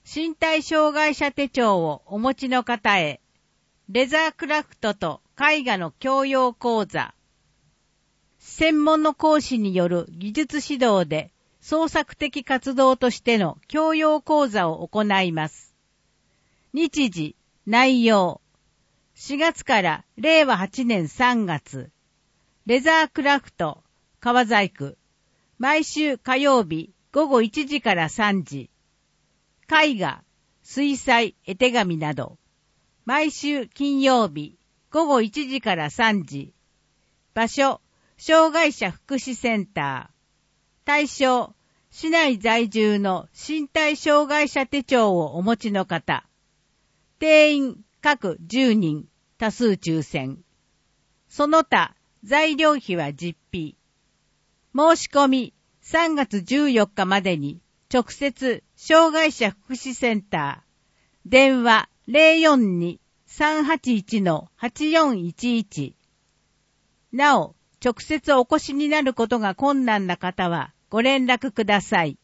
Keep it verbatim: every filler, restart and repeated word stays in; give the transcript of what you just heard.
身体障害者手帳をお持ちの方へ、レザークラフトと絵画の教養講座。専門の講師による技術指導で創作的活動としての教養講座を行います。日時、内容。しがつかられいわはちねんさんがつ。レザークラフト、川細工。毎週火曜日ごごいちじからさんじ。絵画、水彩、絵手紙など。毎週金曜日ごごいちじからさんじ。場所、障害者福祉センター。対象、市内在住の身体障害者手帳をお持ちの方。定員各じゅうにん、多数抽選。その他、材料費は実費。申し込みさんがつじゅうよっかまでに直接障害者福祉センター。電話 ゼロよんに さんはちいち はちよんいちいち。なお、直接お越しになることが困難な方はご連絡ください。